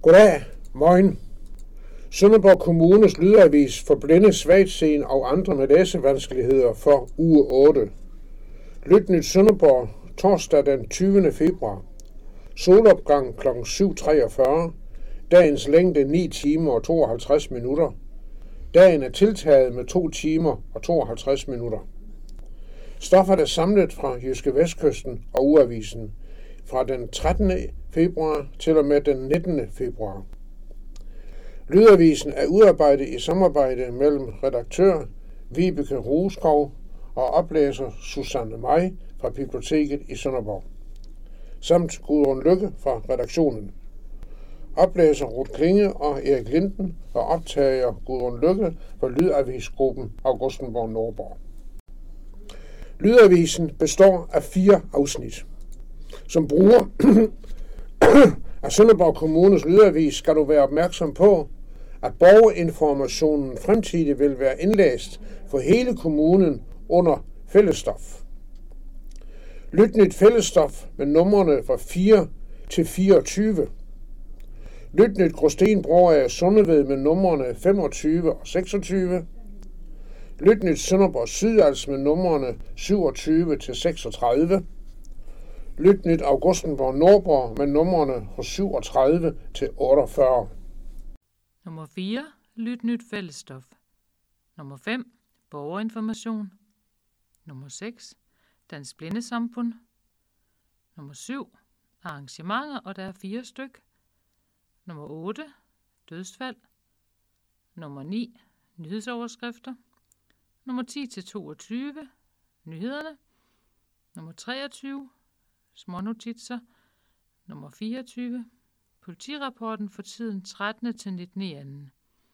Goddag, morgen. Sønderborg Kommunes lydavis for blinde, svagtseende og andre med læsevanskeligheder for uge 8. Lyt nyt Sønderborg, torsdag den 20. februar. Solopgang kl. 7.43. Dagens længde 9 timer og 52 minutter. Dagen er tiltaget med 2 timer og 52 minutter. Stoffet er samlet fra Jyske Vestkysten og Ugeavisen fra den 13. februar til og med den 19. februar. Lydavisen er udarbejdet i samarbejde mellem redaktør Vibeke Rosgaard og oplæser Susanne Maj fra Biblioteket i Sønderborg, samt Gudrun Lykke fra redaktionen. Oplæser Ruth Klinge og Erik Linden og optager Gudrun Lykke for Lydavisgruppen Augustenborg Nordborg. Lydavisen består af 4 afsnit. Som bruger af Sønderborg Kommunes lydavis skal du være opmærksom på, at borgerinformationen fremtidigt vil være indlæst for hele kommunen under fællesstof. Lyt nyt fællesstof med numrene fra 4 til 24. Lyt nyt Gråstenbro af Sundeved med numrene 25 og 26. Lyt nyt Sønderborg Sydals med numrene 27 til 36. Lyt nyt Augustenborg Nordborg med numrene fra 37 til 48. Nummer 4. Lyt nyt fællesstof. Nummer 5. Borgerinformation. Nummer 6. Dansk Blindesamfund. Nummer 7. Arrangementer, og der er 4 styk. Nummer 8. Dødsfald. Nummer 9. Nyhedsoverskrifter. Nummer 10-22. Nyhederne. Nummer 23. Smånotitser. Nummer 24. Politirapporten for tiden 13. til 19. i anden.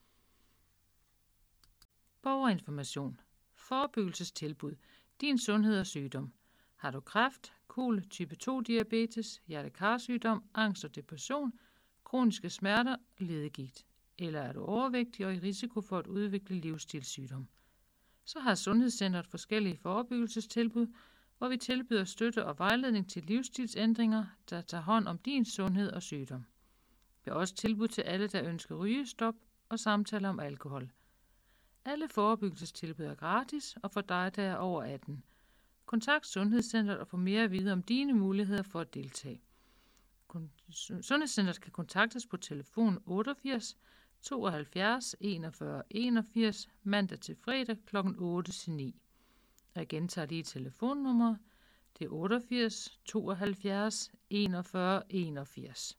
Borgerinformation. Forebyggelsestilbud. Din sundhed og sygdom. Har du kræft, kol, type 2 diabetes, hjertekarsygdom, angst og depression, kroniske smerter, ledegigt, eller er du overvægtig og i risiko for at udvikle livsstilssygdom, så har Sundhedscentret forskellige forebyggelsestilbud, hvor vi tilbyder støtte og vejledning til livsstilsændringer, der tager hånd om din sundhed og sygdom. Vi har også tilbud til alle, der ønsker rygestop og samtaler om alkohol. Alle forebyggelsestilbud er gratis, og for dig, der er over 18. Kontakt Sundhedscentret og få mere at vide om dine muligheder for at deltage. Sundhedscentret kan kontaktes på telefon 88 72 41 81 mandag til fredag kl. 8-9. Jeg gentager lige telefonnummeret. Det er 88 72 41 81.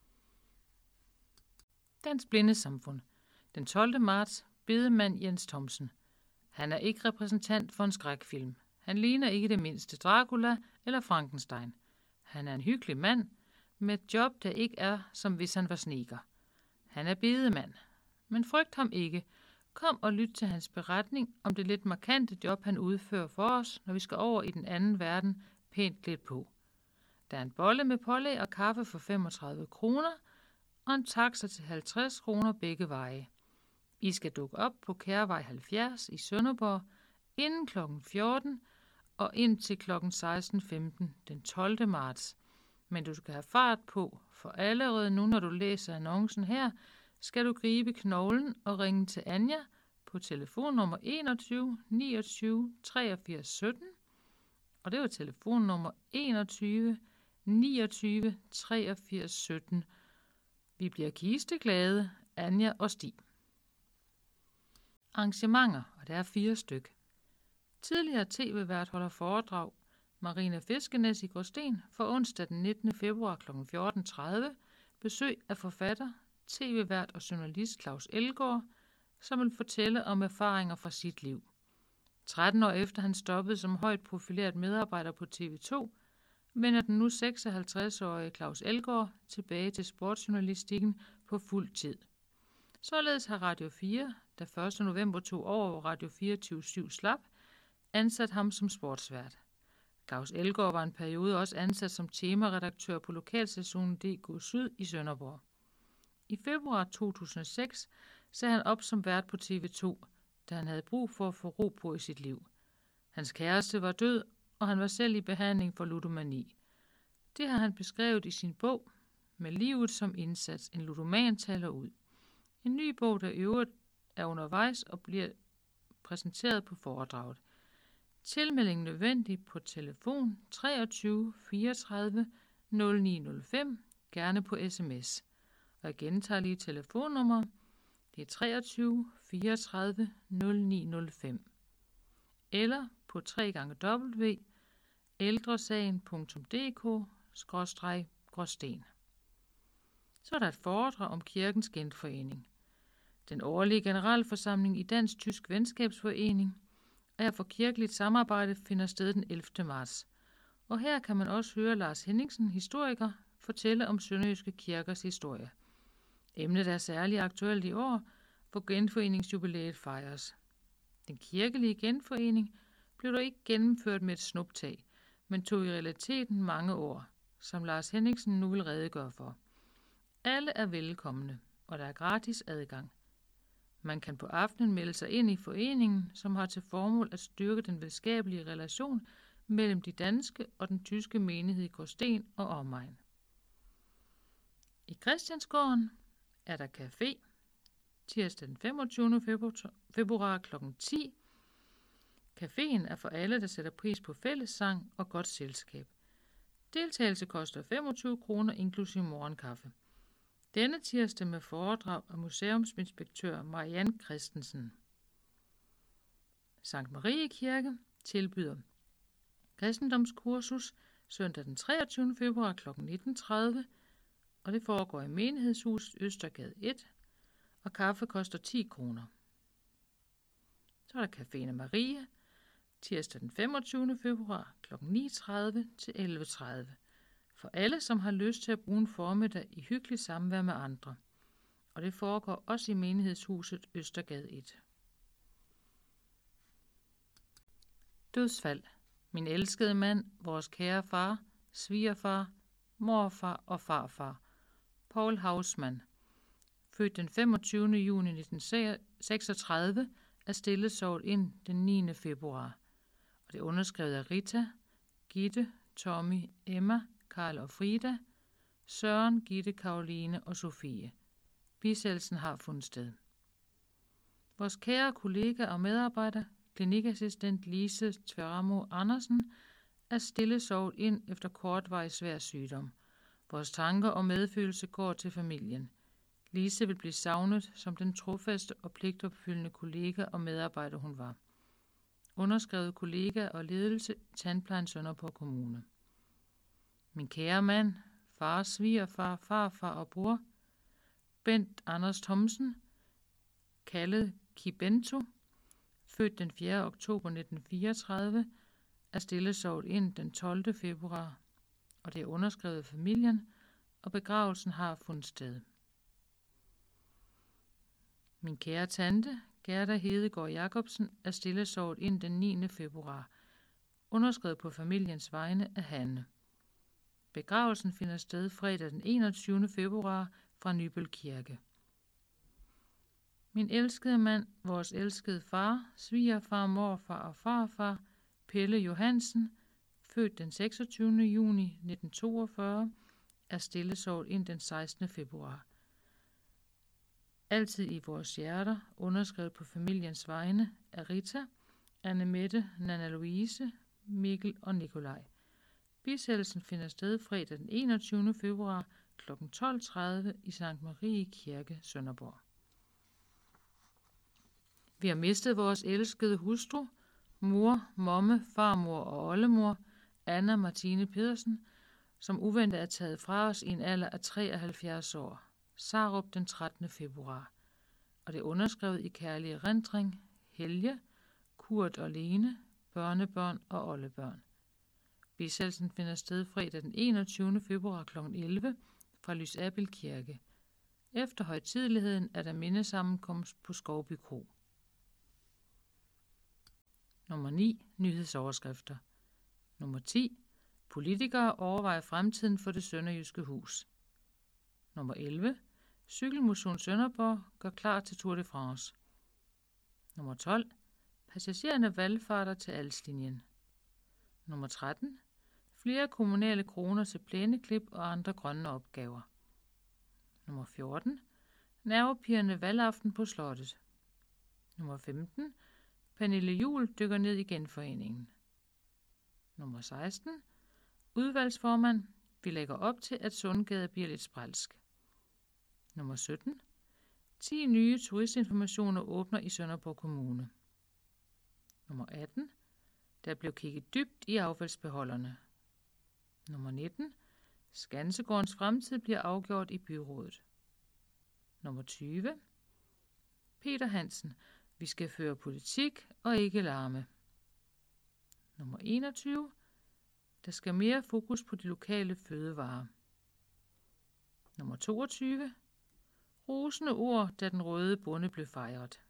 Dansk Blindesamfund. Den 12. marts. Bedemand Jens Thomsen. Han er ikke repræsentant for en skrækfilm. Han ligner ikke det mindste Dracula eller Frankenstein. Han er en hyggelig mand med et job, der ikke er, som hvis han var snedker. Han er bedemand. Men frygt ham ikke. Kom og lyt til hans beretning om det lidt markante job, han udfører for os, når vi skal over i den anden verden pænt klædt på. Der er en bolle med pålæg og kaffe for 35 kroner, og en taxa til 50 kroner begge veje. I skal dukke op på Kærvej 70 i Sønderborg inden kl. 14 og indtil kl. 16.15 den 12. marts. Men du skal have fart på, for allerede nu, når du læser annoncen her, skal du gribe knoglen og ringe til Anja på telefonnummer 21 29 83 17. Og det var telefonnummer 21 29 83 17. Vi bliver kisteglade, Anja og Stig. Arrangementer, og der er 4 styk. Tidligere tv-vært holder foredrag Marina Fiskenes i Gråsten for onsdag den 19. februar kl. 14.30. Besøg af forfatter, tv-vært og journalist Claus Elgaard, som vil fortælle om erfaringer fra sit liv. 13 år efter han stoppede som højt profileret medarbejder på TV2, vender den nu 56-årige Claus Elgaard tilbage til sportsjournalistikken på fuld tid. Således har Radio 4, der 1. november tog over, hvor Radio 24/7 slap, ansat ham som sportsvært. Claus Elgaard var en periode også ansat som temaredaktør på lokalstationen DK Syd i Sønderborg. I februar 2006 sagde han op som vært på TV2, da han havde brug for at få ro på i sit liv. Hans kæreste var død, og han var selv i behandling for ludomani. Det har han beskrevet i sin bog Med livet som indsats, en ludoman taler ud. En ny bog, der i øvrigt er undervejs og bliver præsenteret på foredraget. Tilmelding nødvendig på telefon 23 34 0905, gerne på sms. Og jeg gentager lige telefonnummer. Det er 23 34 0905. Eller på www.ældresagen.dk/Gråsten. Så er der et foredrag om kirkens genforening. Den årlige generalforsamling i Dansk-Tysk Venskabsforening og for kirkeligt samarbejde finder sted den 11. marts. Og her kan man også høre Lars Henningsen, historiker, fortælle om sønderjyske kirkers historie. Emnet er særligt aktuelt i år, hvor genforeningsjubilæet fejres. Den kirkelige genforening blev dog ikke gennemført med et snuptag, men tog i realiteten mange år, som Lars Henningsen nu vil redegøre for. Alle er velkomne, og der er gratis adgang. Man kan på aftenen melde sig ind i foreningen, som har til formål at styrke den venskabelige relation mellem de danske og den tyske menighed i Gråsten og omegn. I Christiansgården er der café tirsdag den 25. februar kl. 10. Caféen er for alle, der sætter pris på fællessang og godt selskab. Deltagelse koster 25 kroner inklusive morgenkaffe. Denne tirsdag med foredrag af museumsinspektør Marianne Christensen. Sankt Marie Kirke tilbyder kristendomskursus søndag den 23. februar kl. 19.30, og det foregår i menighedshuset Østergade 1, og kaffe koster 10 kroner. Så er der Caféen Marie tirsdag den 25. februar kl. 9.30 til 11.30. For alle, som har lyst til at bruge en formiddag i hyggelig samvær med andre. Og det foregår også i menighedshuset Østergade 1. Dødsfald. Min elskede mand, vores kære far, svigerfar, morfar og farfar. Paul Hausmann. Født den 25. juni 1936, er stillesovet ind den 9. februar. Og det er underskrevet af Rita, Gitte, Tommy, Emma, Karl og Frida, Søren, Gitte, Karoline og Sofie. Bisættelsen har fundet sted. Vores kære kollega og medarbejder, klinikassistent Lise Tveramo Andersen, er stillesovet ind efter kortvarig svær sygdom. Vores tanker og medfølelse går til familien. Lise vil blive savnet som den trofaste og pligtopfyldende kollega og medarbejder hun var. Underskrevet kollega og ledelse Tandplejen Sønderborg Kommune. Min kære mand, far, svigerfar, farfar og bror, Bent Anders Thomsen, kaldet Kibento, født den 4. oktober 1934, er stillesovet ind den 12. februar, og det er underskrevet af familien, og begravelsen har fundet sted. Min kære tante, Gerda Hedegaard Jacobsen, er stillesovet ind den 9. februar, underskrevet på familiens vegne af Hanne. Begravelsen finder sted fredag den 21. februar fra Nybøl Kirke. Min elskede mand, vores elskede far, svigerfar, morfar og farfar, Pelle Johansen, født den 26. juni 1942, er stillesovet ind den 16. februar. Altid i vores hjerter, underskrevet på familiens vegne af Rita, Anne-Mette, Nana Louise, Mikkel og Nikolaj. Bisættelsen finder sted fredag den 21. februar kl. 12.30 i Sankt Marie Kirke, Sønderborg. Vi har mistet vores elskede hustru, mor, momme, farmor og oldemor, Anna Martine Pedersen, som uventet er taget fra os i en alder af 73 år. Sarup den 13. februar. Og det er underskrevet i kærlig erindring, Helge, Kurt og Lene, børnebørn og oldebørn. Bisættelsen finder sted fredag den 21. februar kl. 11 fra Lysabel Kirke. Efter højtideligheden er der mindesammenkomst på Skovby Kro. Nummer 9. Nyhedsoverskrifter. Nummer 10. Politikere overvejer fremtiden for det sønderjyske hus. Nummer 11. Cykelmotion Sønderborg gør klar til Tour de France. Nummer 12. Passagererne valgfarter til Alslinjen. Nummer 13. Flere kommunale kroner til plæneklip og andre grønne opgaver. Nummer 14. Nervepirrende valgaften på slottet. Nummer 15. Pernille Juhl dykker ned i Genforeningen. Nummer 16. Udvalgsformand. Vi lægger op til, at Sundgade bliver lidt sprælsk. Nummer 17. 10 nye turistinformationer åbner i Sønderborg Kommune. Nummer 18. Der blev kigget dybt i affaldsbeholderne. Nummer 19. Skansegårdens fremtid bliver afgjort i byrådet. Nummer 20. Peter Hansen. Vi skal føre politik og ikke larme. Nummer 21. Der skal mere fokus på de lokale fødevarer. Nummer 22. Rosende ord, da den røde bonde blev fejret.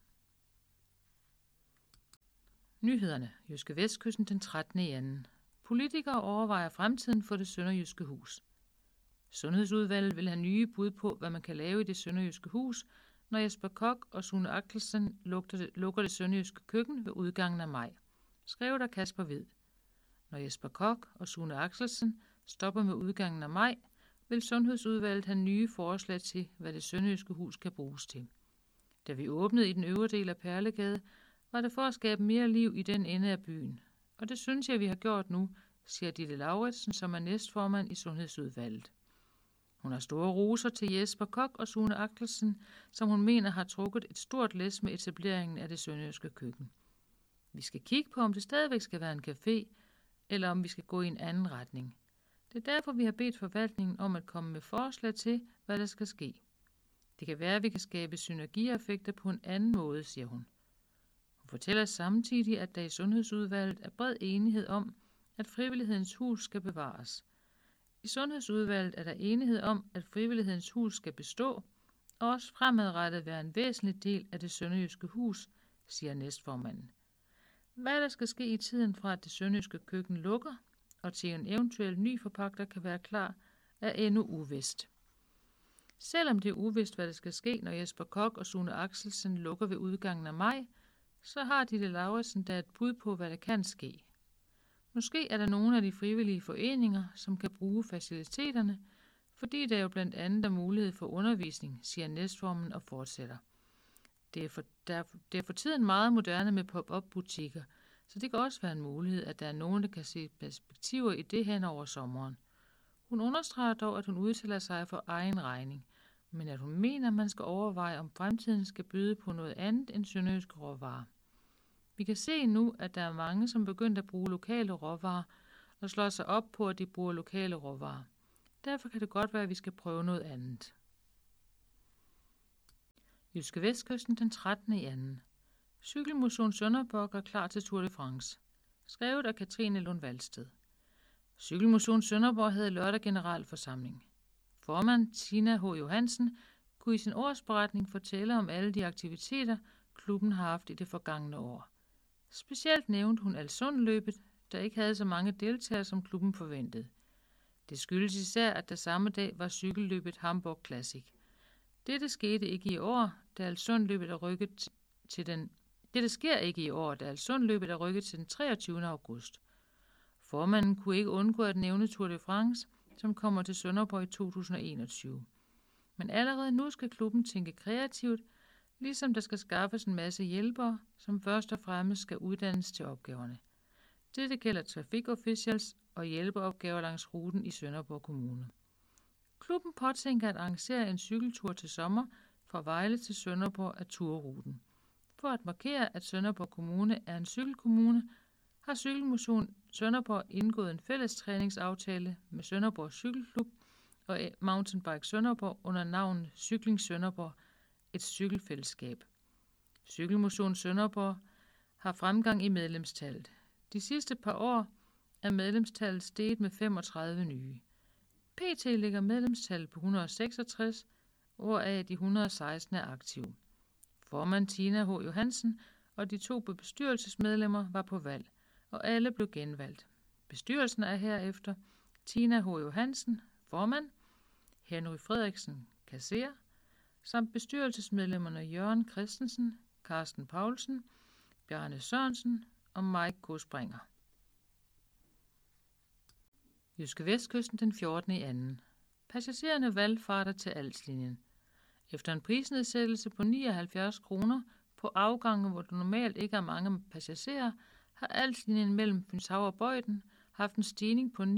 Nyhederne. Jyske Vestkysten den 13. /2. Politikere overvejer fremtiden for det sønderjyske hus. Sundhedsudvalget vil have nye bud på, hvad man kan lave i det sønderjyske hus, når Jesper Koch og Sune Axelsen lukker det sønderjyske køkken ved udgangen af maj. Skrevet af Kasper Hvid. Når Jesper Koch og Sune Axelsen stopper med udgangen af maj, vil Sundhedsudvalget have nye forslag til, hvad det sønderjyske hus kan bruges til. Da vi åbnede i den øvre del af Perlegade, var det for at skabe mere liv i den ende af byen. Og det synes jeg, vi har gjort nu, siger Ditte Lauritsen, som er næstformand i Sundhedsudvalget. Hun har store roser til Jesper Koch og Sune Axelsen, som hun mener har trukket et stort læs med etableringen af det sønderjyske køkken. Vi skal kigge på, om det stadigvæk skal være en café, eller om vi skal gå i en anden retning. Det er derfor, vi har bedt forvaltningen om at komme med forslag til, hvad der skal ske. Det kan være, at vi kan skabe synergieffekter på en anden måde, siger hun. Hun fortæller samtidig, at der i Sundhedsudvalget er bred enighed om, at frivillighedens hus skal bevares. I Sundhedsudvalget er der enighed om, at frivillighedens hus skal bestå, og også fremadrettet være en væsentlig del af det sønderjyske hus, siger næstformanden. Hvad der skal ske i tiden fra, at det sønderjyske køkken lukker, og til en eventuel ny forpagter kan være klar, er endnu uvist. Selvom det er uvist, hvad der skal ske, når Jesper Koch og Sune Axelsen lukker ved udgangen af maj, så har Ditte Lauritsen da et bud på, hvad der kan ske. Måske er der nogle af de frivillige foreninger, som kan bruge faciliteterne, fordi der jo blandt andet er mulighed for undervisning, siger næstformen og fortsætter. Det er for tiden meget moderne med pop-up-butikker, så det kan også være en mulighed, at der er nogen, der kan se perspektiver i det hen over sommeren. Hun understreger dog, at hun udtaler sig for egen regning, men at hun mener, at man skal overveje, om fremtiden skal byde på noget andet end sønderjyske råvarer. Vi kan se nu, at der er mange, som begynder at bruge lokale råvarer og slår sig op på, at de bruger lokale råvarer. Derfor kan det godt være, at vi skal prøve noget andet. Jyske Vestkysten den 13. /2. Cykelmotion Sønderborg er klar til Tour de France. Skrevet af Katrine Lund Valsted. Cykelmotion Sønderborg havde lørdag generalforsamling. Formand Tina H. Johansen kunne i sin årsberetning fortælle om alle de aktiviteter, klubben har haft i det forgangne år. Specielt nævnte hun Alssundløbet, der ikke havde så mange deltagere, som klubben forventede. Det skyldes især, at der samme dag var cykelløbet Hamburg Classic. Dette sker ikke i år, da Alssundløbet er rykket til den 23. august. Formanden kunne ikke undgå at nævne Tour de France, som kommer til Sønderborg i 2021. Men allerede nu skal klubben tænke kreativt, ligesom der skal skaffes en masse hjælpere, som først og fremmest skal uddannes til opgaverne. Dette gælder trafikofficials og hjælpeopgaver langs ruten i Sønderborg Kommune. Klubben påtænker at arrangere en cykeltur til sommer fra Vejle til Sønderborg af turruten. For at markere, at Sønderborg Kommune er en cykelkommune, har Cykelmotion Sønderborg indgået en fælles træningsaftale med Sønderborg Cykelklub og Mountainbike Sønderborg under navnet Cykling Sønderborg, et cykelfællesskab. Cykelmotion Sønderborg har fremgang i medlemstallet. De sidste par år er medlemstallet steget med 35 nye. PT ligger medlemstallet på 166, hvoraf de 116 er aktive. Formand Tina H. Johansen og de 2 bestyrelsesmedlemmer var på valg, og alle blev genvalgt. Bestyrelsen er herefter Tina H. Johansen, formand, Henry Frederiksen, kasserer, samt bestyrelsesmedlemmerne Jørgen Christensen, Carsten Paulsen, Bjarne Sørensen og Mike K. Springer. Jyske Vestkysten den 14. /2. Passagererne valgfarter til Alslinjen. Efter en prisnedsættelse på 79 kroner på afgange, hvor der normalt ikke er mange passagerer, har Als-linjen mellem Fynshav og Bøjden haft en stigning på 99,9%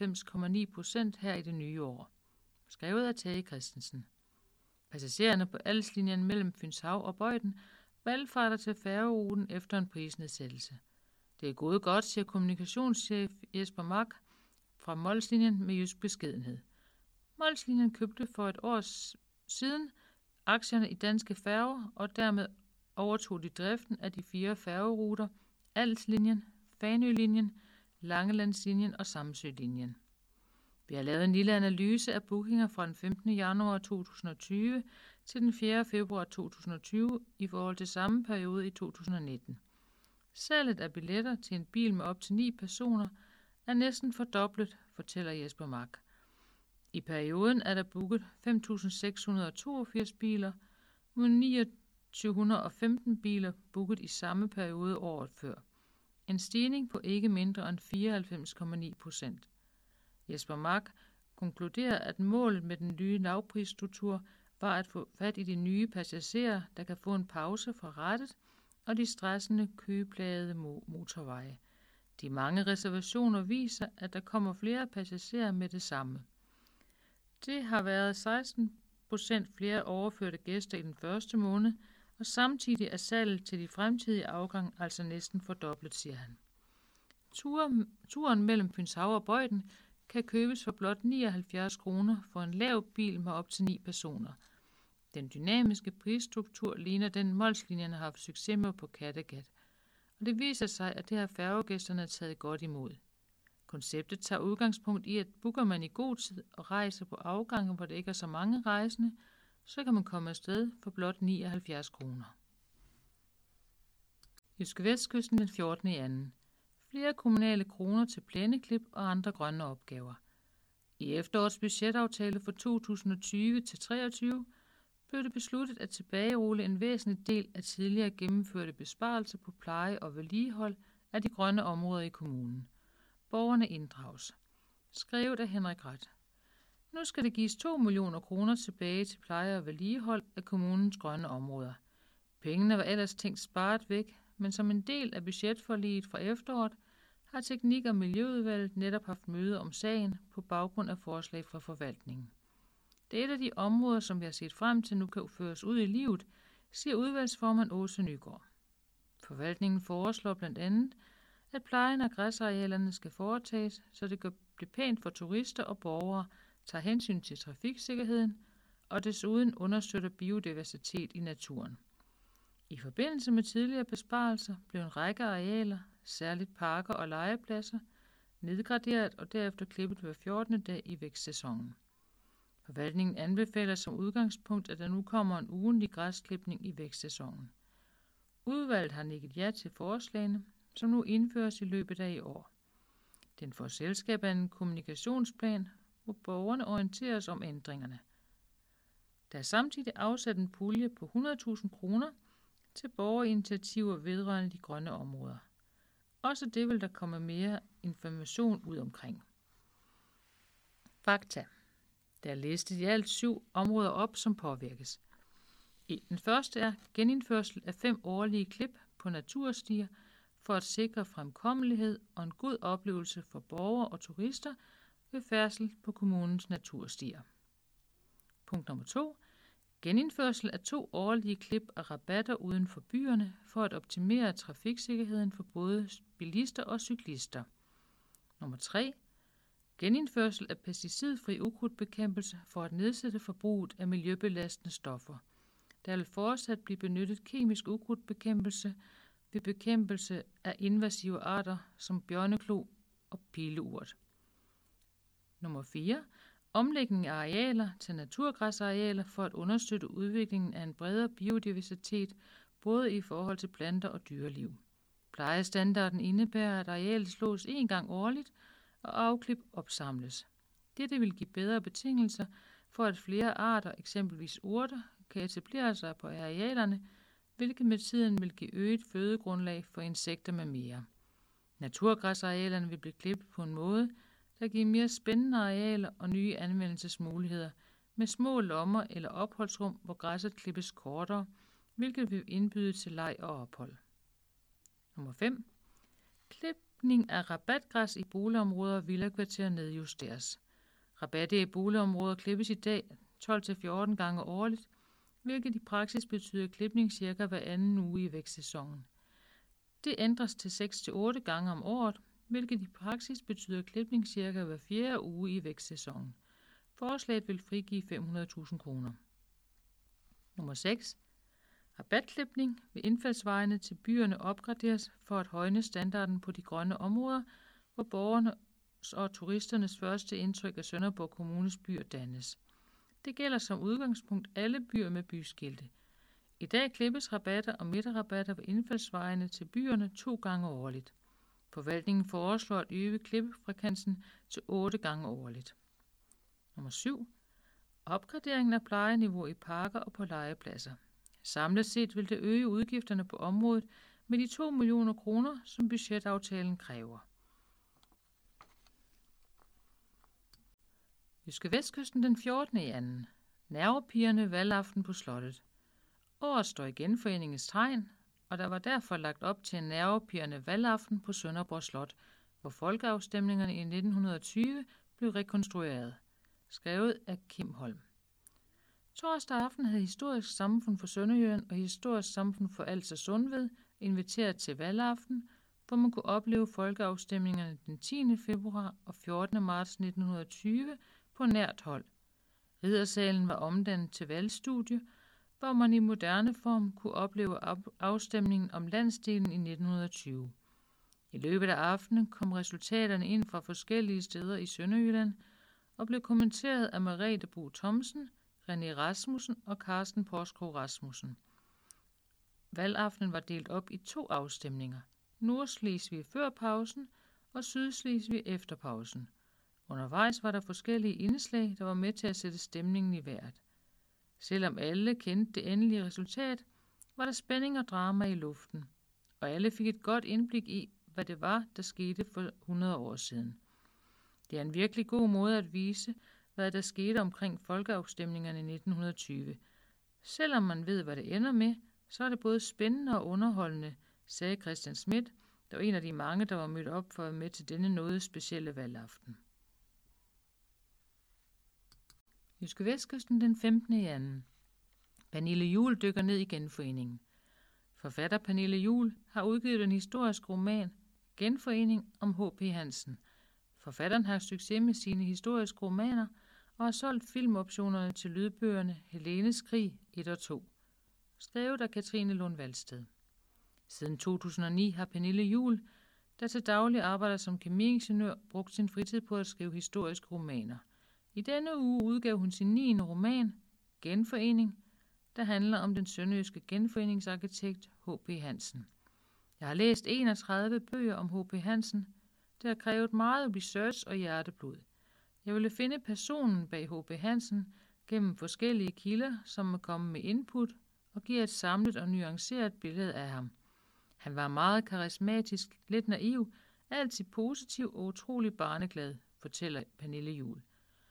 her i det nye år. Skrevet af Tage Christensen. Passagererne på Als-linjen mellem Fynshav og Bøjden valgfarter til færgeruten efter en prisnedsættelse. Det er gået godt, siger kommunikationschef Jesper Mark fra Mols-linjen med jysk beskedenhed. Mols-linjen købte for et år siden aktierne i Danske Færger, og dermed overtog de driften af de 4 færgeruter, Als-linjen, Fanø-linjen, Langelandslinjen og Samsø-linjen. Vi har lavet en lille analyse af bookinger fra den 15. januar 2020 til den 4. februar 2020 i forhold til samme periode i 2019. Salget af billetter til en bil med op til 9 personer er næsten fordoblet, fortæller Jesper Mark. I perioden er der booket 5.682 biler, mod 2.915 biler booket i samme periode året før. En stigning på ikke mindre end 94,9%. Jesper Mark konkluderer, at målet med den nye lavprisstruktur var at få fat i de nye passagerer, der kan få en pause fra rattet og de stressende køplagede motorveje. De mange reservationer viser, at der kommer flere passagerer med det samme. Det har været 16% flere overførte gæster i den første måned, og samtidig er salget til de fremtidige afgang altså næsten fordoblet, siger han. Turen mellem Fynshav og Bøjden kan købes for blot 79 kroner for en lav bil med op til 9 personer. Den dynamiske prisstruktur ligner den Mols-linjen har haft succes med på Kattegat, og det viser sig, at det har færgegæsterne taget godt imod. Konceptet tager udgangspunkt i, at booker man i god tid og rejser på afgange, hvor der ikke er så mange rejsende, så kan man komme afsted for blot 79 kroner. Jyske Vestkysten den 14. i anden. Flere kommunale kroner til plæneklip og andre grønne opgaver. I efterårets budgetaftale for 2020-23 blev det besluttet at tilbagerulle en væsentlig del af tidligere gennemførte besparelser på pleje og vedligehold af de grønne områder i kommunen. Borgerne inddrages. Skrevet af Henrik Ret. Nu skal det gives 2 millioner kroner tilbage til pleje og vedligehold af kommunens grønne områder. Pengene var ellers tænkt sparet væk, men som en del af budgetforliget fra efteråret har Teknik- og Miljøudvalget netop haft møde om sagen på baggrund af forslag fra forvaltningen. Det er et af de områder, som vi har set frem til nu kan føres ud i livet, siger udvalgsformand Åse Nygaard. Forvaltningen foreslår blandt andet, at plejen af græsarealerne skal foretages, så det kan blive pænt for turister og borgere, tager hensyn til trafiksikkerheden og desuden understøtter biodiversitet i naturen. I forbindelse med tidligere besparelser blev en række arealer, særligt parker og legepladser, nedgraderet og derefter klippet hver 14. dag i vækstsæsonen. Forvaltningen anbefaler som udgangspunkt, at der nu kommer en ugentlig græsklipning i vækstsæsonen. Udvalget har nikket ja til forslagene, som nu indføres i løbet af i år. Den får selskab af en kommunikationsplan, hvor borgerne orienteres om ændringerne. Der er samtidig afsat en pulje på 100.000 kroner til borgerinitiativer vedrørende de grønne områder. Også det vil der komme mere information ud omkring. Fakta. Der er listet i alt 7 områder op, som påvirkes. Den første er genindførsel af 5 årlige klip på naturstier for at sikre fremkommelighed og en god oplevelse for borgere og turister ved færdsel på kommunens naturstier. Punkt nummer 2. Genindførsel af 2 årlige klip af rabatter uden for byerne for at optimere trafiksikkerheden for både bilister og cyklister. Nummer 3. Genindførsel af pesticidfri ukrudtbekæmpelse for at nedsætte forbruget af miljøbelastende stoffer. Der vil fortsat blive benyttet kemisk ukrudtbekæmpelse ved bekæmpelse af invasive arter som bjørneklo og pileurt. Nummer 4. Omlægning af arealer til naturgræsarealer for at understøtte udviklingen af en bredere biodiversitet, både i forhold til planter og dyreliv. Plejestandarden indebærer, at arealet slås 1 gang årligt, og afklip opsamles. Dette vil give bedre betingelser for, at flere arter, eksempelvis urter, kan etablere sig på arealerne, hvilket med tiden vil give øget fødegrundlag for insekter med mere. Naturgræsarealerne vil blive klippet på en måde, der giver mere spændende arealer og nye anvendelsesmuligheder, med små lommer eller opholdsrum, hvor græsset klippes kortere, hvilket vil indbyde til leg og ophold. Nummer 5. Klipning af rabatgræs i boligområder og villakvarterer nedjusteres. Rabatter i boligområder klippes i dag 12-14 gange årligt, hvilket i praksis betyder klipning cirka hver anden uge i vækstsæsonen. Det ændres til 6-8 gange om året, hvilket i praksis betyder klipning cirka hver 4. uge i vækstsæsonen. Forslaget vil frigive 500.000 kroner. Nummer 6. Rabatklipning ved indfaldsvejene til byerne opgraderes for at højne standarden på de grønne områder, hvor borgernes og turisternes første indtryk af Sønderborg Kommunes byer dannes. Det gælder som udgangspunkt alle byer med byskilte. I dag klippes rabatter og midterrabatter ved indfaldsvejene til byerne 2 gange årligt. Forvaltningen foreslår at øge klippefrekvensen til 8 gange årligt. Nummer 7. Opgraderingen af plejeniveau i parker og på legepladser. Samlet set vil det øge udgifterne på området med de 2 millioner kroner, som budgetaftalen kræver. JydskeVestkysten den 14. / Nervepirrende valgaften på slottet. Året står i genforeningens tegn, og der var derfor lagt op til en nervepirrende valgaften på Sønderborg Slot, hvor folkeafstemningerne i 1920 blev rekonstrueret. Skrevet af Kim Holm. Torsdag aften havde Historisk Samfund for Sønderjylland og Historisk Samfund for Als og Sundved inviteret til valgaften, hvor man kunne opleve folkeafstemningerne den 10. februar og 14. marts 1920 på nært hold. Riddersalen var omdannet til valgstudie, hvor man i moderne form kunne opleve afstemningen om landsdelen i 1920. I løbet af aftenen kom resultaterne ind fra forskellige steder i Sønderjylland og blev kommenteret af Merete Bo Thomsen, René Rasmussen og Carsten Porskrog Rasmussen. Valgaftenen var delt op i 2 afstemninger. Nordslesvig før pausen og Sydslesvig efter pausen. Undervejs var der forskellige indslag, der var med til at sætte stemningen i vejret. Selvom alle kendte det endelige resultat, var der spænding og drama i luften, og alle fik et godt indblik i, hvad det var, der skete for 100 år siden. Det er en virkelig god måde at vise, hvad der skete omkring folkeafstemningerne i 1920. Selvom man ved, hvad det ender med, så er det både spændende og underholdende, sagde Christian Schmidt, der var en af de mange, der var mødt op for at være med til denne noget specielle valgaften. JydskeVestkysten den 15. / Pernille Juhl dykker ned i genforeningen. Forfatter Pernille Juhl har udgivet en historisk roman, Genforening, om H.P. Hansen. Forfatteren har succes med sine historiske romaner og har solgt filmoptionerne til lydbøgerne Helenes Krig 1 og 2. Skrevet af Katrine Lund Valsted. Siden 2009 har Pernille Juhl, der til daglig arbejder som kemiingeniør, brugt sin fritid på at skrive historiske romaner. I denne uge udgav hun sin 9. roman, Genforening, der handler om den sønderjyske genforeningsarkitekt H.P. Hansen. Jeg har læst 31 bøger om H.P. Hansen. Det har krævet meget research og hjerteblod. Jeg ville finde personen bag H.P. Hansen gennem forskellige kilder, som er kommet med input og giver et samlet og nuanceret billede af ham. Han var meget karismatisk, lidt naiv, altid positiv og utrolig barneglad, fortæller Pernille Juhl.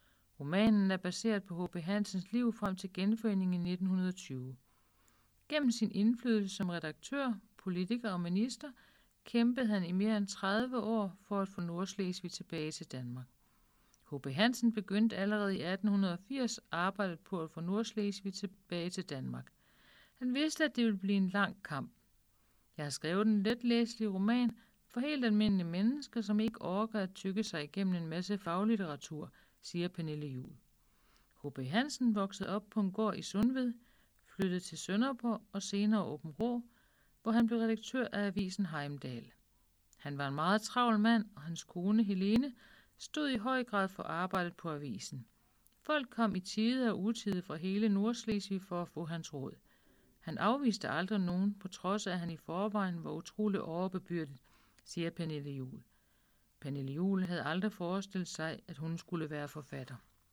Romanen er baseret på H.P. Hansens liv frem til genforeningen i 1920. Gennem sin indflydelse som redaktør, politiker og minister kæmpede han i mere end 30 år for at få Nordslesvig tilbage til Danmark. H.P. Hansen begyndte allerede i 1880 arbejdet på at få Nordslesvig tilbage til Danmark. Han vidste, at det ville blive en lang kamp. Jeg har skrevet en letlæselig roman for helt almindelige mennesker, som ikke orker at tykke sig igennem en masse faglitteratur, siger Pernille Juhl. H.P. Hansen voksede op på en gård i Sundved, flyttede til Sønderborg og senere Aabenraa, hvor han blev redaktør af avisen Heimdal. Han var en meget travl mand, og hans kone Helene stod i høj grad for arbejdet på avisen. Folk kom i tide og utide fra hele Nordslesvig for at få hans råd. Han afviste aldrig nogen, på trods af at han i forvejen var utrolig overbebyrdet, siger Pernille Juhl. Pernille Juhl havde aldrig forestillet sig, at hun skulle være forfatter.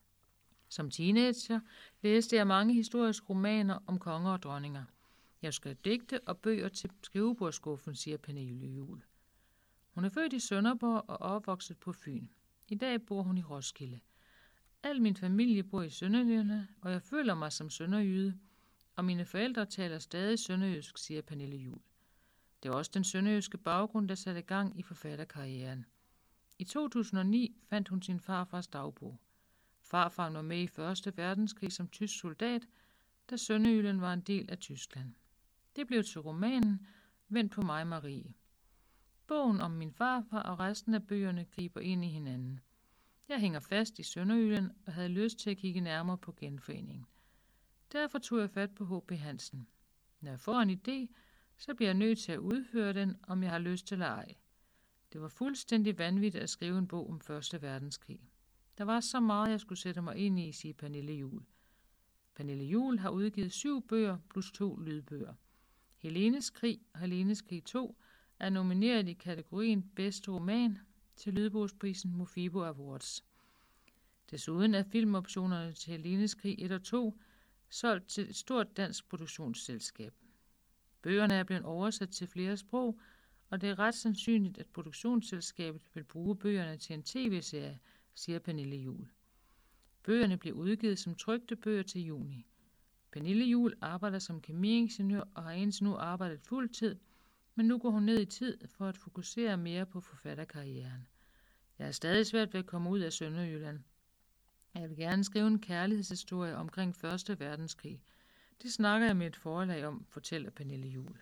Som teenager læste jeg mange historiske romaner om konger og dronninger. Jeg skrev digte og bøger til skrivebordsskuffen, siger Pernille Juhl. Hun er født i Sønderborg og opvokset på Fyn. I dag bor hun i Roskilde. Al min familie bor i Sønderjylland, og jeg føler mig som sønderjyde, og mine forældre taler stadig sønderjysk, siger Pernille Juhl. Det var også den sønderjyske baggrund, der satte gang i forfatterkarrieren. I 2009 fandt hun sin farfars dagbog. Farfar var med i 1. verdenskrig som tysk soldat, da Sønderjylland var en del af Tyskland. Det blev til romanen Vent på mig, Marie. Bogen om min farfar og resten af bøgerne griber ind i hinanden. Jeg hænger fast i Sønderjylland og havde lyst til at kigge nærmere på genforeningen. Derfor tog jeg fat på H.P. Hansen. Når jeg får en idé, så bliver jeg nødt til at udføre den, om jeg har lyst til at ej. Det var fuldstændig vanvittigt at skrive en bog om 1. verdenskrig. Der var så meget, jeg skulle sætte mig ind i, siger Pernille Juhl. Pernille Juhl har udgivet 7 bøger plus 2 lydbøger. Helenes krig og Helenes krig 2 er nomineret i kategorien bedste roman til lydbogsprisen Mofibo Awards. Desuden er filmoptionerne til Helenes krig 1 og 2 solgt til et stort dansk produktionsselskab. Bøgerne er blevet oversat til flere sprog, og det er ret sandsynligt, at produktionsselskabet vil bruge bøgerne til en tv-serie, siger Pernille Juhl. Bøgerne bliver udgivet som trykte bøger til juni. Pernille Juhl arbejder som kemiingeniør og har indtil nu arbejdet fuldtid, men nu går hun ned i tid for at fokusere mere på forfatterkarrieren. Jeg er stadig svært ved at komme ud af Sønderjylland. Jeg vil gerne skrive en kærlighedshistorie omkring 1. verdenskrig. Det snakker jeg med et forlag om, fortæller Pernille Juhl.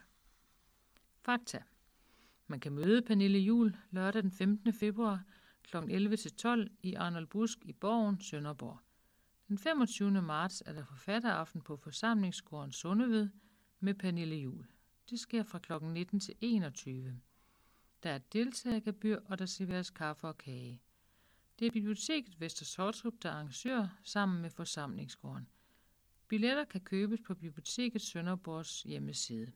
Fakta. Man kan møde Pernille Juhl lørdag den 15. februar kl. 11-12 i Arnold Busk i Borgen, Sønderborg. Den 25. marts er der forfatteraften på forsamlingsgården Sundeved med Pernille Juhl. Det sker fra kl. 19 til 21. Der er et deltagergebyr, og der serveres kaffe og kage. Det er biblioteket Vester Sottrup, der er arrangør sammen med forsamlingsgården. Billetter kan købes på biblioteket Sønderborgs hjemmeside.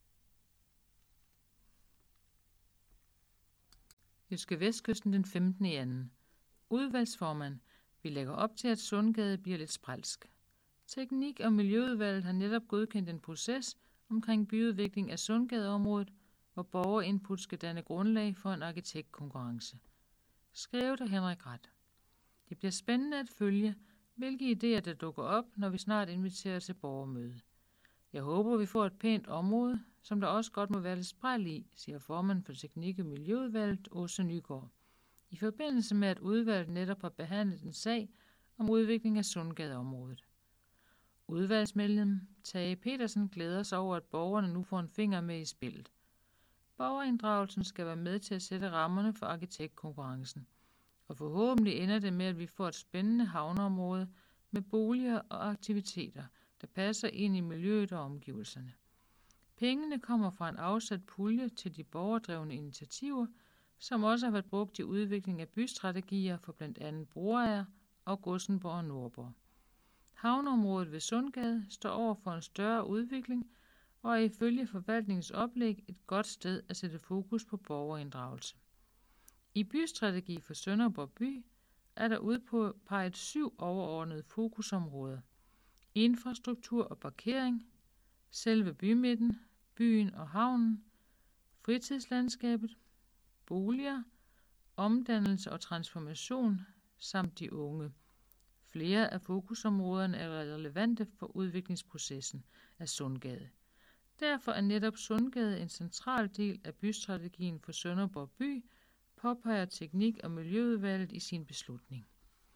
Jyske Vestkysten den 15. 2. Udvalgsformand. Vi lægger op til, at Sundgade bliver lidt sprælsk. Teknik- og Miljøudvalget har netop godkendt en proces omkring byudvikling af Sundgadeområdet, hvor borgerinput skal danne grundlag for en arkitektkonkurrence. Skrevet af Henrik Ret. Det bliver spændende at følge, hvilke idéer der dukker op, når vi snart inviterer til borgermøde. Jeg håber, vi får et pænt område, som der også godt må være lidt spræl i, siger formanden for Teknik- og Miljøudvalget, Åse Nygaard, i forbindelse med, at udvalget netop har behandlet en sag om udvikling af Sundgadeområdet. Udvalgsmedlem Tage Petersen glæder sig over, at borgerne nu får en finger med i spillet. Borgerinddragelsen skal være med til at sætte rammerne for arkitektkonkurrencen, og forhåbentlig ender det med, at vi får et spændende havneområde med boliger og aktiviteter, der passer ind i miljøet og omgivelserne. Pengene kommer fra en afsat pulje til de borgerdrevne initiativer, som også har været brugt i udvikling af bystrategier for blandt andet Broager, Augustenborg og Nordborg. Havneområdet ved Sundgade står over for en større udvikling og er ifølge forvaltningens oplæg et godt sted at sætte fokus på borgerinddragelse. I bystrategi for Sønderborg by er der udpeget 7 overordnede fokusområder. Infrastruktur og parkering, selve bymidten, byen og havnen, fritidslandskabet, boliger, omdannelse og transformation samt de unge. Flere af fokusområderne er relevante for udviklingsprocessen af Sundgade. Derfor er netop Sundgade en central del af bystrategien for Sønderborg by, påpeger Teknik- og Miljøudvalget i sin beslutning.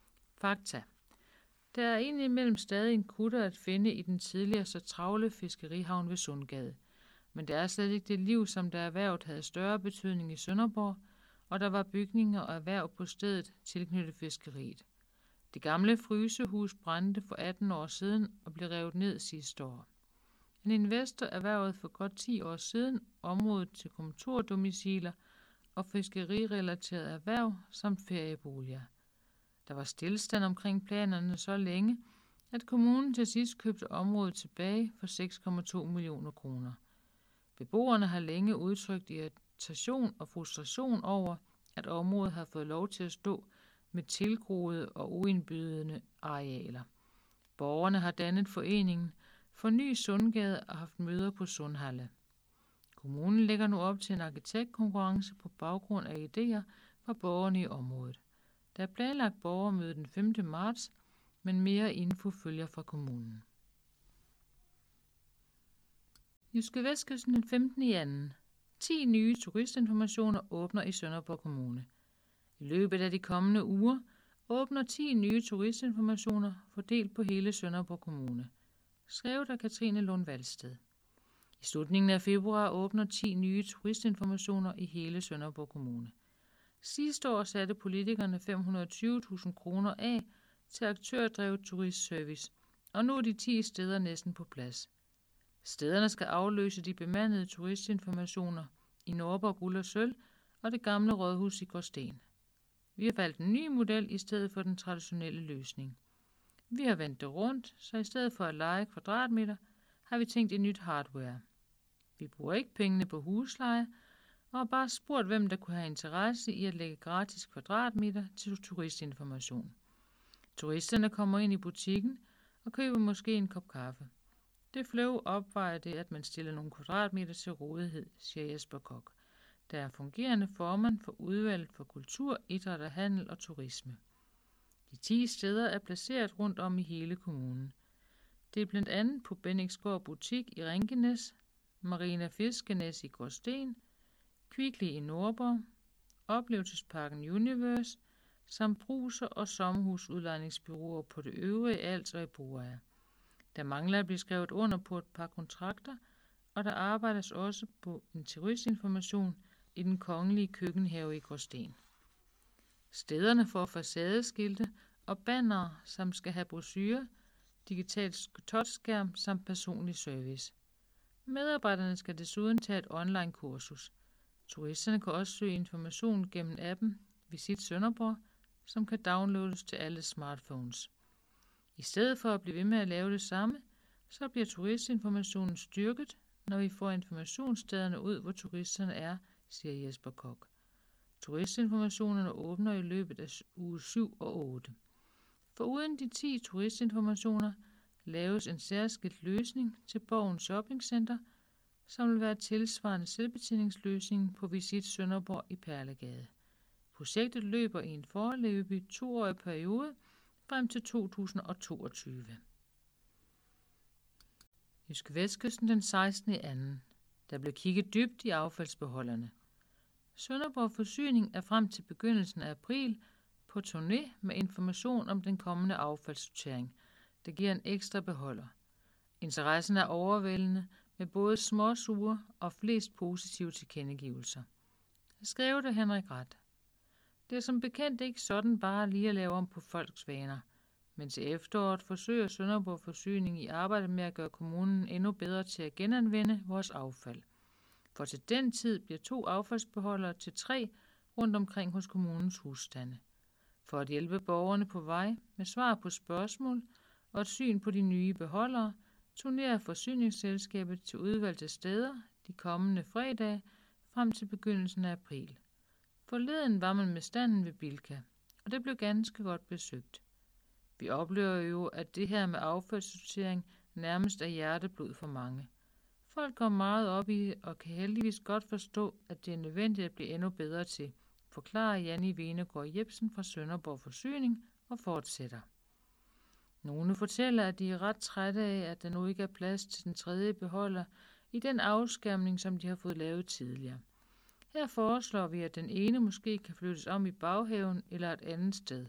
Fakta. Der er indimellem stadig en kutter at finde i den tidligere så travle fiskerihavn ved Sundgade, men det er slet ikke det liv, som der erhvervet havde større betydning i Sønderborg, og der var bygninger og erhverv på stedet tilknyttet fiskeriet. Det gamle frysehus brændte for 18 år siden og blev revet ned sidste år. En investor erhvervede for godt 10 år siden området til kontordomiciler og fiskerirelaterede erhverv samt ferieboliger. Der var stillestand omkring planerne så længe, at kommunen til sidst købte området tilbage for 6,2 millioner kroner. Beboerne har længe udtrykt irritation og frustration over, at området har fået lov til at stå med tilgroede og uindbydende arealer. Borgerne har dannet foreningen for Ny Sundgade og haft møder på Sundhalle. Kommunen lægger nu op til en arkitektkonkurrence på baggrund af idéer fra borgerne i området. Der er planlagt borgermøde den 5. marts, men mere info følger fra kommunen. JydskeVestkysten den 15. i anden. 10 nye turistinformationer åbner i Sønderborg Kommune. I løbet af de kommende uger åbner 10 nye turistinformationer fordelt på hele Sønderborg Kommune. Skrevet af Katrine Lund Valsted. I slutningen af februar åbner 10 nye turistinformationer i hele Sønderborg Kommune. Sidste år satte politikerne 520.000 kroner af til aktørdrevet turistservice, og nu er de 10 steder næsten på plads. Stederne skal afløse de bemandede turistinformationer i Nordborg Guld og Sølv og det gamle rådhus i Gråsten. Vi har valgt en ny model i stedet for den traditionelle løsning. Vi har vendt det rundt, så i stedet for at leje kvadratmeter, har vi tænkt et nyt hardware. Vi bruger ikke pengene på husleje, og har bare spurgt, hvem der kunne have interesse i at lægge gratis kvadratmeter til turistinformation. Turisterne kommer ind i butikken og køber måske en kop kaffe. Det flow opvejer det, at man stiller nogle kvadratmeter til rådighed, siger Jesper Kok, der er fungerende formand for udvalget for kultur, idræt og handel og turisme. De 10 steder er placeret rundt om i hele kommunen. Det er blandt andet på Bendixgård Butik i Rinkenæs, Marina Fiskenæs i Gråsten, Kvickly i Nordborg, Oplevelsesparken Universe, samt bruser- og sommerhusudlejningsbureauer på det øvrige Als og i Boager. Der mangler at blive skrevet under på et par kontrakter, og der arbejdes også på en turistinformation i den kongelige køkkenhave i Gråsten. Stederne får facadeskilte og bannere, som skal have brochurer, digital touchskærm samt personlig service. Medarbejderne skal desuden tage et online-kursus. Turisterne kan også søge information gennem appen Visit Sønderborg, som kan downloades til alle smartphones. I stedet for at blive ved med at lave det samme, så bliver turistinformationen styrket, når vi får informationsstederne ud, hvor turisterne er, siger Jesper Kok. Turistinformationerne åbner i løbet af uge 7 og 8. Foruden de 10 turistinformationer laves en særskilt løsning til Borgens Shoppingcenter, som vil være tilsvarende selvbetjeningsløsning på Visit Sønderborg i Perlegade. Projektet løber i en foreløbig 2-årig periode frem til 2022. JydskeVestkysten den 16. i anden. Der blev kigget dybt i affaldsbeholderne. Sønderborg Forsyning er frem til begyndelsen af april på turné med information om den kommende affaldssortering. Det giver en ekstra beholder. Interessen er overvældende med både småsure og flest positive tilkendegivelser. Skrev det Henrik Ret. Det er som bekendt ikke sådan bare lige at lave om på folks vaner, men til efteråret forsøger Sønderborg Forsyning i arbejdet med at gøre kommunen endnu bedre til at genanvende vores affald. For til den tid bliver 2 affaldsbeholdere til 3 rundt omkring hos kommunens husstande. For at hjælpe borgerne på vej med svar på spørgsmål og et syn på de nye beholdere, turnerer forsyningsselskabet til udvalgte steder de kommende fredage frem til begyndelsen af april. Forleden var man med standen ved Bilka, og det blev ganske godt besøgt. Vi oplever jo, at det her med affaldssortering nærmest er hjerteblod for mange. Folk går meget op i det og kan heldigvis godt forstå, at det er nødvendigt at blive endnu bedre til, forklarer Janni Venegård Jebsen fra Sønderborg Forsyning og fortsætter. Nogle fortæller, at de er ret trætte af, at der nu ikke er plads til den 3. beholder i den afskærmning, som de har fået lavet tidligere. Her foreslår vi, at den ene måske kan flyttes om i baghaven eller et andet sted.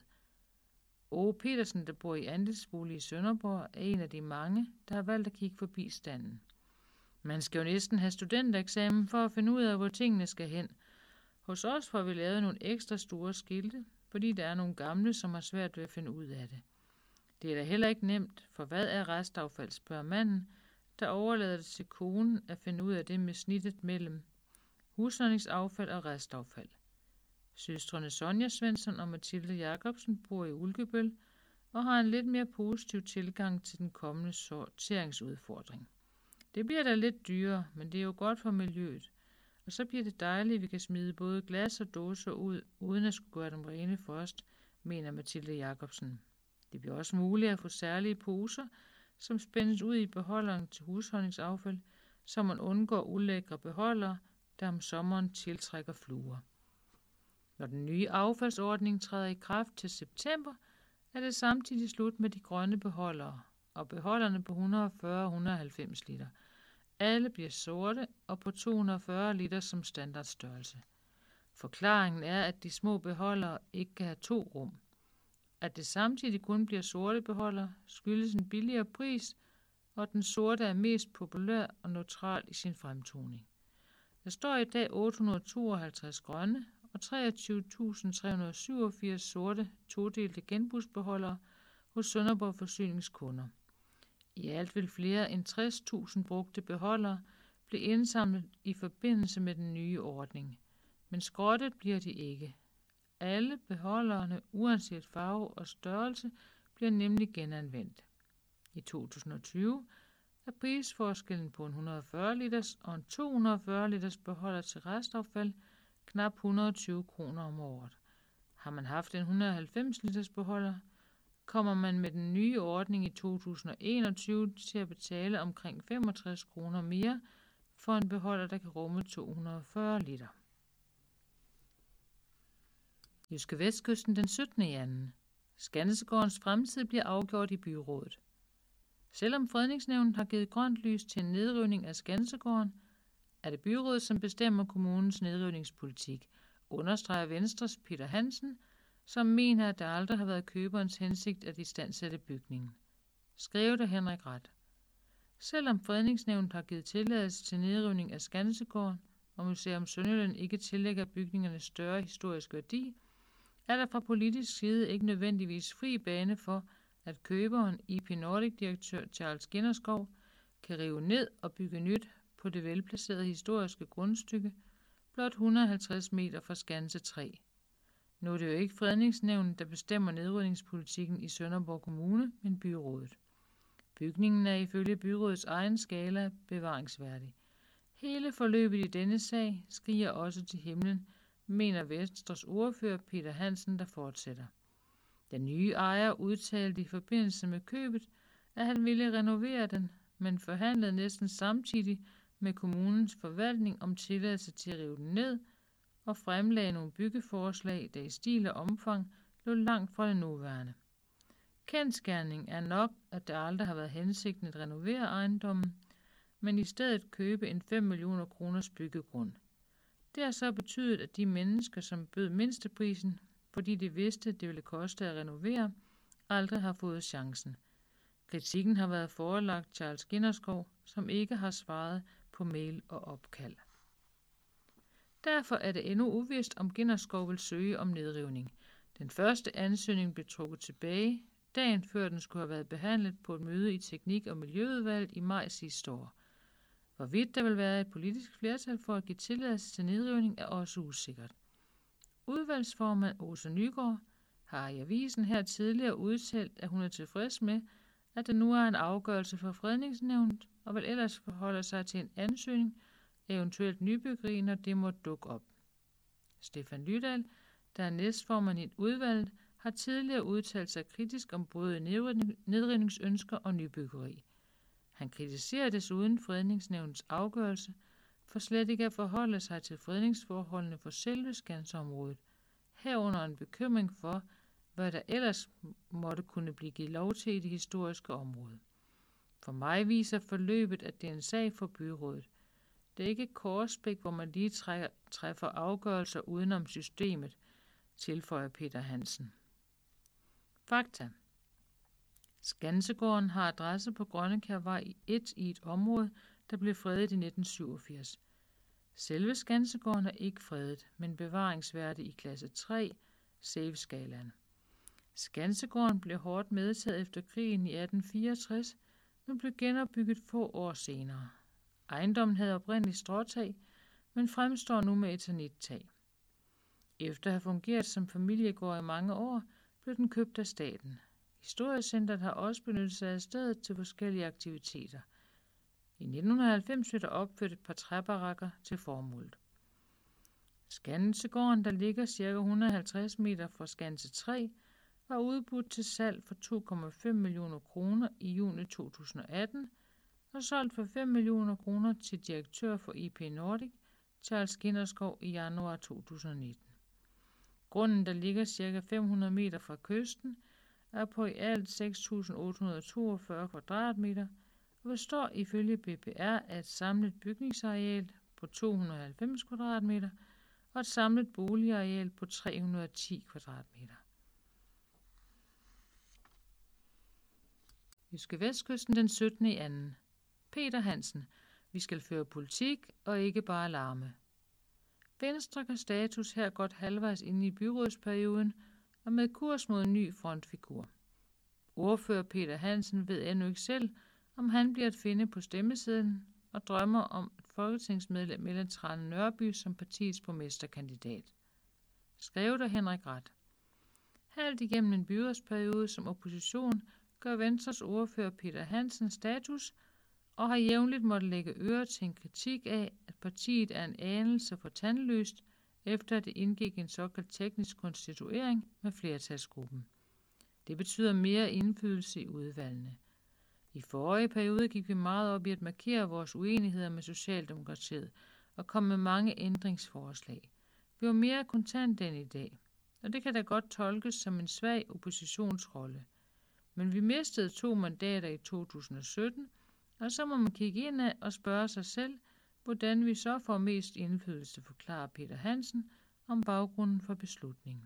Åge Petersen, der bor i andelsbolig i Sønderborg, er en af de mange, der har valgt at kigge forbi standen. Man skal jo næsten have studentereksamen for at finde ud af, hvor tingene skal hen. Hos os får vi lavet nogle ekstra store skilte, fordi der er nogle gamle, som har svært ved at finde ud af det. Det er da heller ikke nemt, for hvad er restaffald, spørger manden, der overlader det til konen at finde ud af det med snittet mellem husholdningsaffald og restaffald. Søstrene Sonja Svensson og Mathilde Jacobsen bor i Ulkebøl og har en lidt mere positiv tilgang til den kommende sorteringsudfordring. Det bliver da lidt dyrere, men det er jo godt for miljøet. Og så bliver det dejligt, at vi kan smide både glas og dåser ud, uden at skulle gøre dem rene først, mener Mathilde Jacobsen. Det bliver også muligt at få særlige poser, som spændes ud i beholderen til husholdningsaffald, så man undgår ulækre beholdere, der om sommeren tiltrækker fluer. Når den nye affaldsordning træder i kraft til september, er det samtidig slut med de grønne beholdere og beholderne på 140 og 190 liter. Alle bliver sorte og på 240 liter som standardstørrelse. Forklaringen er, at de små beholdere ikke kan have 2 rum. At det samtidig kun bliver sorte beholdere skyldes en billigere pris, og den sorte er mest populær og neutral i sin fremtoning. Der står i dag 852 grønne og 23.387 sorte todelte genbrugsbeholdere hos Sønderborg Forsyningskunder. I alt vil flere end 60.000 brugte beholdere blive indsamlet i forbindelse med den nye ordning, men skrottet bliver de ikke. Alle beholderne, uanset farve og størrelse, bliver nemlig genanvendt. I 2020 er prisforskellen på en 140 liters og en 240 liters beholder til restaffald knap 120 kroner om året. Har man haft en 190 liters beholder, kommer man med den nye ordning i 2021 til at betale omkring 65 kroner mere for en beholder, der kan rumme 240 liter. Jyske Vestkysten den 17. januar. Skansegårdens fremtid bliver afgjort i byrådet. Selvom Fredningsnævnet har givet grønt lys til en nedrivning af Skansegården, er det byrådet, som bestemmer kommunens nedrivningspolitik, understreger Venstres Peter Hansen, som mener, at der aldrig har været køberens hensigt at istandsætte bygningen. Skrevet af Henrik Ret. Selvom Fredningsnævnet har givet tilladelse til nedrivning af Skansegården, og Museum Sønderjylland ikke tillægger bygningerne større historisk værdi, er der fra politisk side ikke nødvendigvis fri bane for, at køberen, IP Nordic-direktør Charles Ginderskov, kan rive ned og bygge nyt på det velplacerede historiske grundstykke, blot 150 meter fra Skanse 3. Nu er det jo ikke Fredningsnævnet, der bestemmer nedrivningspolitikken i Sønderborg Kommune, men byrådet. Bygningen er ifølge byrådets egen skala bevaringsværdig. Hele forløbet i denne sag skriger også til himlen, mener Venstres ordfører Peter Hansen, der fortsætter. Den nye ejer udtalte i forbindelse med købet, at han ville renovere den, men forhandlede næsten samtidig med kommunens forvaltning om tilladelse til at rive den ned og fremlagde nogle byggeforslag, der i stil og omfang lå langt fra det nuværende. Kendsgerning er nok, at der aldrig har været hensigten at renovere ejendommen, men i stedet købe en 5 millioner kroners byggegrund. Det har så betydet, at de mennesker, som bød mindsteprisen, fordi de vidste, det ville koste at renovere, aldrig har fået chancen. Kritikken har været forelagt Charles Ginderskov, som ikke har svaret på mail og opkald. Derfor er det endnu uvist, om Ginderskov vil søge om nedrivning. Den første ansøgning blev trukket tilbage, dagen før den skulle have været behandlet på et møde i Teknik- og Miljøudvalget i maj sidste år. Hvorvidt der vil være et politisk flertal for at give tilladelse til nedrivning er også usikkert. Udvalgsformand Åse Nygaard har i avisen her tidligere udtalt, at hun er tilfreds med, at der nu er en afgørelse fra Fredningsnævnet, og vil ellers forholde sig til en ansøgning, eventuelt nybyggeri, når det må dukke op. Stefan Lydal, der er næstformand i udvalget, har tidligere udtalt sig kritisk om både nedrivningsønsker og nybyggeri. Han kritiserer desuden Fredningsnævnets afgørelse for slet ikke at forholde sig til fredningsforholdene for selve Skanseområdet, herunder en bekymring for, hvad der ellers måtte kunne blive givet lov til i det historiske område. For mig viser forløbet, at det er en sag for byrådet. Det er ikke Korsbæk, hvor man lige træffer afgørelser udenom systemet, tilføjer Peter Hansen. Fakta. Skansegården har adresse på Grønnekærvej 1 i et område, der blev fredet i 1987. Selve Skansegården er ikke fredet, men bevaringsværdig i klasse 3, safe-skalaen. Skansegården blev hårdt medtaget efter krigen i 1864, men blev genopbygget få år senere. Ejendommen havde oprindeligt stråtag, men fremstår nu med eternit-tag. Efter at have fungeret som familiegård i mange år, blev den købt af staten. Historiecentret har også benyttet sig af stedet til forskellige aktiviteter. I 1990 blev der opført et par træbarakker til formålet. Skansegården, der ligger ca. 150 meter fra Skanse 3, var udbudt til salg for 2,5 millioner kroner i juni 2018 og solgt for 5 millioner kroner til direktør for IP Nordic, Charles Ginderskov, i januar 2019. Grunden, der ligger ca. 500 meter fra kysten, er på i alt 6.842 kvadratmeter og består ifølge BPR af et samlet bygningsareal på 290 kvadratmeter og et samlet boligareal på 310 kvadratmeter. Jyske Vestkysten den 17. i 2. Peter Hansen. Vi skal føre politik og ikke bare larme. Venstre gør status her godt halvvejs inde i byrådsperioden og med kurs mod en ny frontfigur. Ordfører Peter Hansen ved endnu ikke selv, om han bliver at finde på stemmesedlen og drømmer om et folketingsmedlem Ellen Trane Nørby som partiets borgmesterkandidat. Skrevet af Henrik Rath. Halvt igennem en byrådsperiode som opposition gør Venstres ordfører Peter Hansen status og har jævnligt måtte lægge øre til en kritik af, at partiet er en anelse for tandløst, efter at det indgik en såkaldt teknisk konstituering med flertalsgruppen. Det betyder mere indflydelse i udvalgene. I forrige periode gik vi meget op i at markere vores uenigheder med Socialdemokratiet og kom med mange ændringsforslag. Vi var mere kontante end i dag, og det kan da godt tolkes som en svag oppositionsrolle. Men vi mistede 2 mandater i 2017, og så må man kigge indad og spørge sig selv, hvordan vi så får mest indflydelse, forklarer Peter Hansen om baggrunden for beslutningen.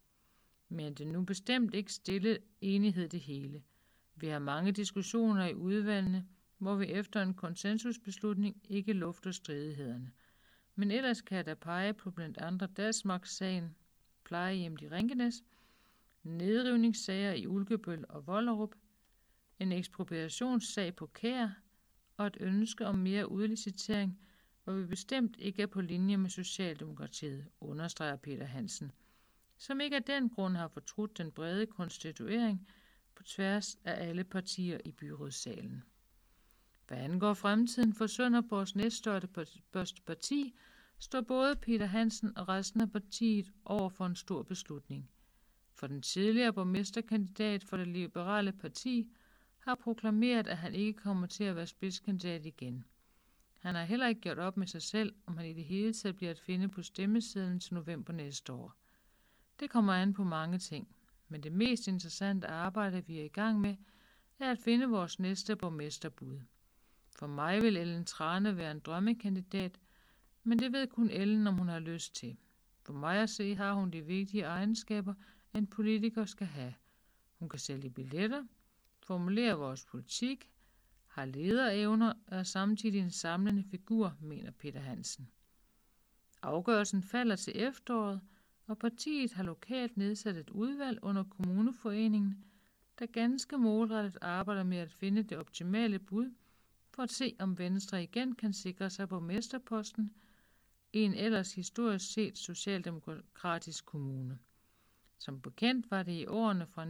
Men det er nu bestemt ikke stille enighed det hele. Vi har mange diskussioner i udvalgene, hvor vi efter en konsensusbeslutning ikke lufter stridighederne. Men ellers kan jeg da pege på blandt andre Dasmark-sagen, plejehjem i Rinkenæs, nedrivningssager i Ulkebøl og Vollerup, en ekspropriationssag på Kær og et ønske om mere udlicitering, hvor vi bestemt ikke er på linje med Socialdemokratiet, understreger Peter Hansen, som ikke af den grund har fortrudt den brede konstituering på tværs af alle partier i byrådssalen. Hvad angår fremtiden for Sønderborgs næststørste parti, står både Peter Hansen og resten af partiet over for en stor beslutning. For den tidligere borgmesterkandidat for det liberale parti har proklameret, at han ikke kommer til at være spidskandidat igen. Han har heller ikke gjort op med sig selv, om han i det hele taget bliver at finde på stemmesedlen til november næste år. Det kommer an på mange ting, men det mest interessante arbejde, vi er i gang med, er at finde vores næste borgmesterbud. For mig vil Ellen Trane være en drømmekandidat, men det ved kun Ellen, om hun har lyst til. For mig at se har hun de vigtige egenskaber, en politiker skal have. Hun kan sælge billetter, formulere vores politik, har lederevner og er samtidig en samlende figur, mener Peter Hansen. Afgørelsen falder til efteråret, og partiet har lokalt nedsat et udvalg under kommuneforeningen, der ganske målrettet arbejder med at finde det optimale bud, for at se, om Venstre igen kan sikre sig borgmesterposten i en ellers historisk set socialdemokratisk kommune. Som bekendt var det i årene fra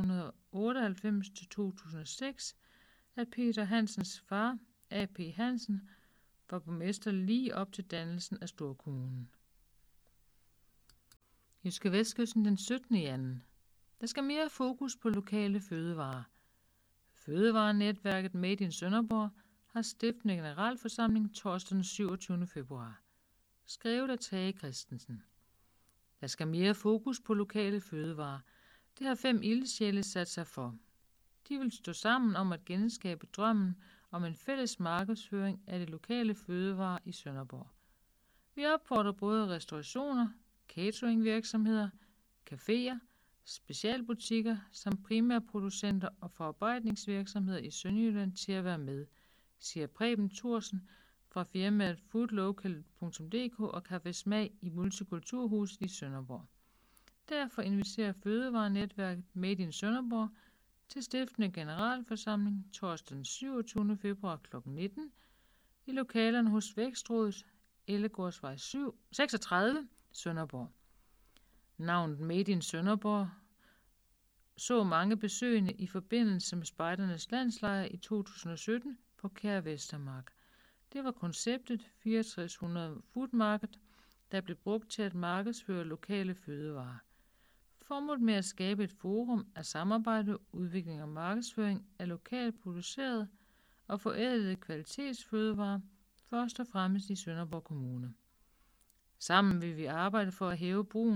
1998 til 2006, at Peter Hansens far, A.P. Hansen, var borgmester lige op til dannelsen af Storkommunen. Jyske Vestkysten den 17. i 2. Der skal mere fokus på lokale fødevarer. Fødevarenetværket Made in Sønderborg har stiftende generalforsamling torsdag den 27. februar. Skrevet af Tage Christensen. Der skal mere fokus på lokale fødevarer. Det har 5 ildsjæle sat sig for. De vil stå sammen om at genskabe drømmen om en fælles markedsføring af de lokale fødevarer i Sønderborg. Vi opfordrer både restaurationer, cateringvirksomheder, caféer, specialbutikker samt primærproducenter og forarbejdningsvirksomheder i Sønderjylland til at være med, siger Preben Thorsen fra firmaet foodlocal.dk og Café Smag i Multikulturhuset i Sønderborg. Derfor inviterer Fødevarenetværket Made in Sønderborg til stiftende generalforsamling torsdag den 27. februar kl. 19 i lokalerne hos Vækstrådet, Ellegårdsvej 36, Sønderborg. Navnet Made in Sønderborg så mange besøgende i forbindelse med Spejdernes Landslejr i 2017 på Kær Vestermark. Det var konceptet 6400 Food Market, der blev brugt til at markedsføre lokale fødevarer. Formålet med at skabe et forum af samarbejde, udvikling og markedsføring af lokalt producerede og forædlede kvalitetsfødevarer, først og fremmest i Sønderborg Kommune. Sammen vil vi arbejde for at hæve brugen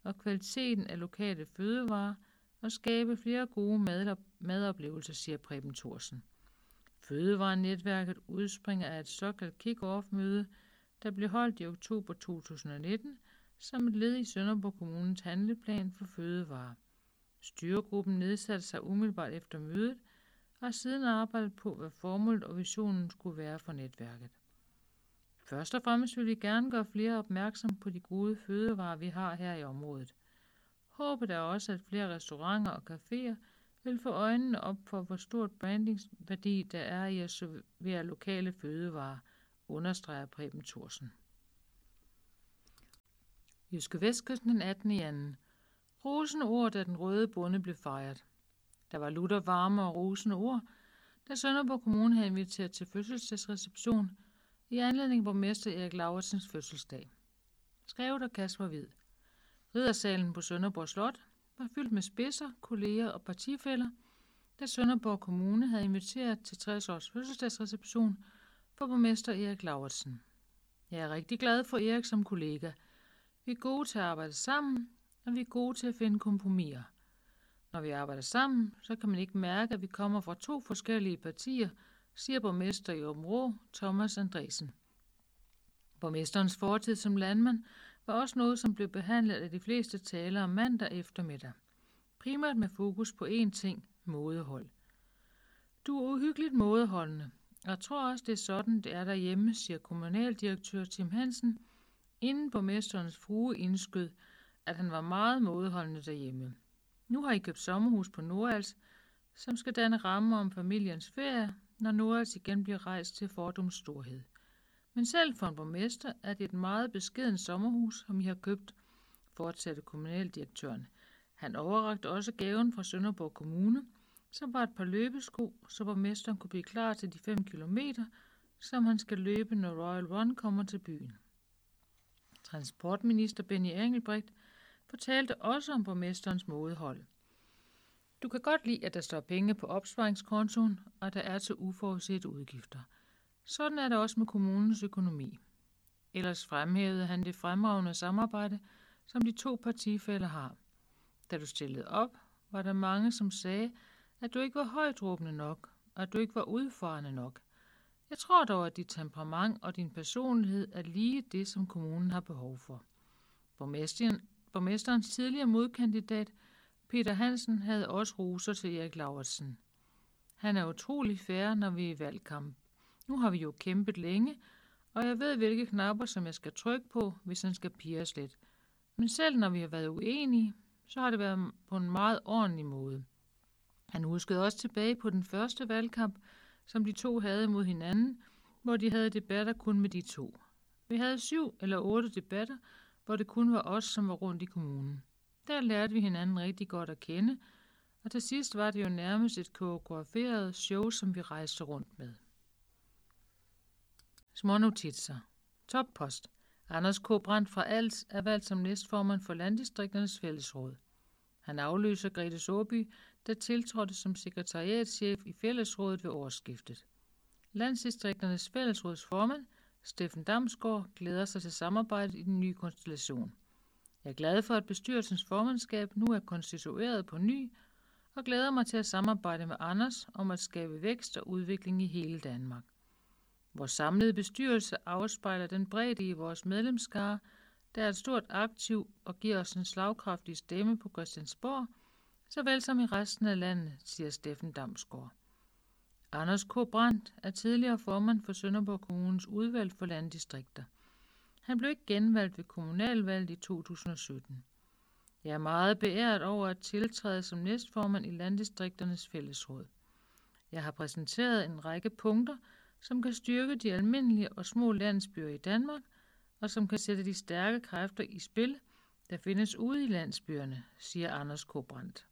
og kvaliteten af lokale fødevarer og skabe flere gode madoplevelser, siger Preben Thorsen. Fødevarenetværket udspringer af et såkaldt kick-off-møde, der blev holdt i oktober 2019 som et led i Sønderborg Kommunes handleplan for fødevarer. Styregruppen nedsatte sig umiddelbart efter mødet og har siden arbejdet på, hvad formålet og visionen skulle være for netværket. Først og fremmest vil vi gerne gøre flere opmærksom på de gode fødevarer, vi har her i området. Håbet er også, at flere restauranter og caféer vil få øjnene op for, hvor stort brandingsværdi der er i at servere lokale fødevarer, understreger Preben Thorsen. Jyske Vestkysten den 18. 2. Rosende ord, da den røde bonde blev fejret. Der var lutter varme og rosende ord, da Sønderborg Kommune havde inviteret til fødselsdagsreception i anledning af borgmester Erik Laursens fødselsdag. Skrevet af Kasper Hvid. Riddersalen på Sønderborg Slot var fyldt med spidser, kolleger og partifæller, da Sønderborg Kommune havde inviteret til 60 års fødselsdagsreception for borgmester Erik Laursen. Jeg er rigtig glad for Erik som kollega. Vi er gode til at arbejde sammen, og vi er gode til at finde kompromiser. Når vi arbejder sammen, så kan man ikke mærke, at vi kommer fra 2 forskellige partier, siger borgmester i Aabenraa, Thomas Andresen. Borgmesterens fortid som landmand var også noget, som blev behandlet af de fleste talere mandag eftermiddag. Primært med fokus på én ting, mådehold. Du er uhyggeligt mådeholdende, og jeg tror også, det er sådan, det er derhjemme, siger kommunaldirektør Tim Hansen, inden borgmesterens frue indskød, at han var meget mådeholdende derhjemme. Nu har I købt sommerhus på Nordals, som skal danne rammer om familiens ferie, når Nordals igen bliver rejst til fordums storhed. Men selv for en borgmester er det et meget beskeden sommerhus, som I har købt, fortsatte kommunaldirektøren. Han overrakte også gaven fra Sønderborg Kommune, som var et par løbesko, så borgmesteren kunne blive klar til de 5 kilometer, som han skal løbe, når Royal Run kommer til byen. Transportminister Benny Engelbrecht fortalte også om borgmesterens mådehold. Du kan godt lide, at der står penge på opsparingskontoen, og der er til uforudsete udgifter. Sådan er det også med kommunens økonomi. Ellers fremhævede han det fremragende samarbejde, som de 2 partifæller har. Da du stillede op, var der mange, som sagde, at du ikke var højtråbende nok, og at du ikke var udfarende nok. Jeg tror dog, at dit temperament og din personlighed er lige det, som kommunen har behov for. Borgmesterens tidligere modkandidat, Peter Hansen, havde også roser til Erik Laursen. Han er utrolig fair, når vi er i valgkamp. Nu har vi jo kæmpet længe, og jeg ved, hvilke knapper, som jeg skal trykke på, hvis han skal pirres lidt. Men selv når vi har været uenige, så har det været på en meget ordentlig måde. Han huskede også tilbage på den første valgkamp, som de 2 havde mod hinanden, hvor de havde debatter kun med de 2. Vi havde 7 eller 8 debatter, hvor det kun var os, som var rundt i kommunen. Der lærte vi hinanden rigtig godt at kende, og til sidst var det jo nærmest et koreograferet show, som vi rejste rundt med. Smånotitser. Toppost. Anders K. Brandt fra Als er valgt som næstformand for Landdistrikternes Fællesråd. Han afløser Grete Såby, der tiltrådte som sekretariatschef i Fællesrådet ved årsskiftet. Landdistrikternes Fællesråds formand, Steffen Damsgaard, glæder sig til samarbejdet i den nye konstellation. Jeg er glad for, at bestyrelsens formandskab nu er konstitueret på ny, og glæder mig til at samarbejde med Anders om at skabe vækst og udvikling i hele Danmark. Vores samlede bestyrelse afspejler den bredde i vores medlemskare, der er et stort aktiv og giver os en slagkraftig stemme på Christiansborg, såvel som i resten af landet, siger Steffen Damsgaard. Anders K. Brandt er tidligere formand for Sønderborg Kommunes udvalg for landdistrikter. Han blev ikke genvalgt ved kommunalvalget i 2017. Jeg er meget beæret over at tiltræde som næstformand i Landdistrikternes Fællesråd. Jeg har præsenteret en række punkter, som kan styrke de almindelige og små landsbyer i Danmark, og som kan sætte de stærke kræfter i spil, der findes ude i landsbyerne, siger Anders K. Brandt.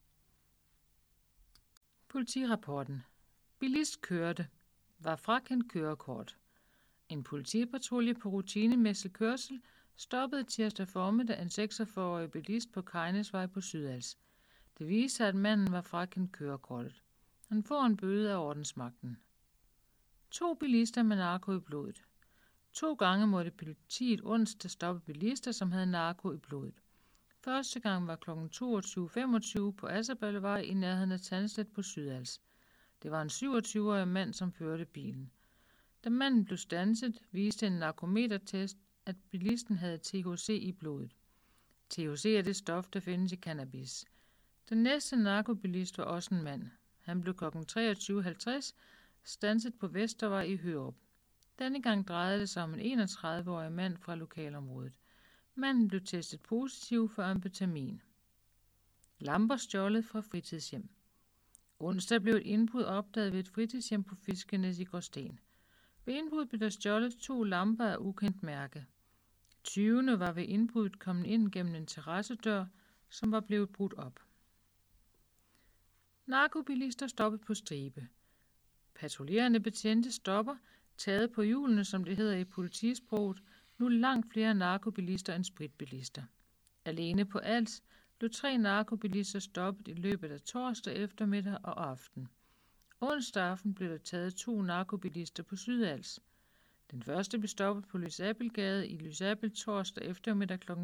Politirapporten. Bilist kørte. Var frakendt kørekort. En politipatrulje på rutinemæssig kørsel stoppede tirsdag formiddag en 46-årig bilist på Kejnesvej på Sydals. Det viser, at manden var frakendt kørekortet. Han får en bøde af ordensmagten. 2 bilister med narko i blodet. 2 gange måtte politiet onsdag stoppe bilister, som havde narko i blodet. Første gang var kl. 22.25 på Asserballevej i nærheden af Tandslet på Sydals. Det var en 27-årig mand, som førte bilen. Da manden blev standset, viste en narkometertest, at bilisten havde THC i blodet. THC er det stof, der findes i cannabis. Den næste narkobilist var også en mand. Han blev kl. 23.50 standset på Vestervej i Hørup. Denne gang drejede det sig om en 31-årig mand fra lokalområdet. Manden blev testet positiv for amfetamin. Lamper stjålet fra fritidshjem. Onsdag blev et indbrud opdaget ved et fritidshjem på Fiskenæs i Gråsten. Ved indbruddet blev der stjålet 2 lamper af ukendt mærke. 20. var ved indbruddet kommet ind gennem en terrassedør, som var blevet brudt op. Narkobilister stoppet på stribe. Patruljerende betjente stopper, taget på hjulene, som det hedder i politisproget, nu langt flere narkobilister end spritbilister. Alene på Als blev 3 narkobilister stoppet i løbet af torsdag eftermiddag og aften. Onsdag aften blev der taget 2 narkobilister på Sydals. Den første blev stoppet på Lysabelgade i Lysabel torsdag eftermiddag kl. 15.48.